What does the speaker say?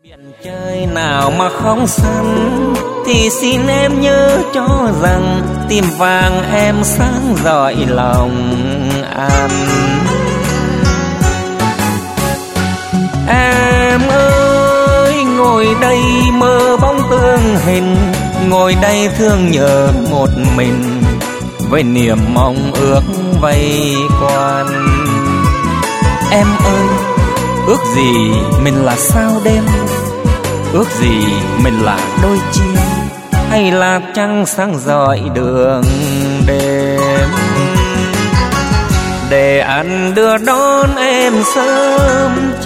Chơi nào mà không sẵn thì xin em nhớ cho rằng tim vàng em sáng rọi lòng anh. Em ơi ngồi đây mơ bóng tương hình, ngồi đây thương nhớ một mình với niềm mong ước vây quanh. Em ơi ước gì mình là sao đêm, ước gì mình là đôi chim hay là trăng sáng rọi đường đêm, để anh đưa đón em sớm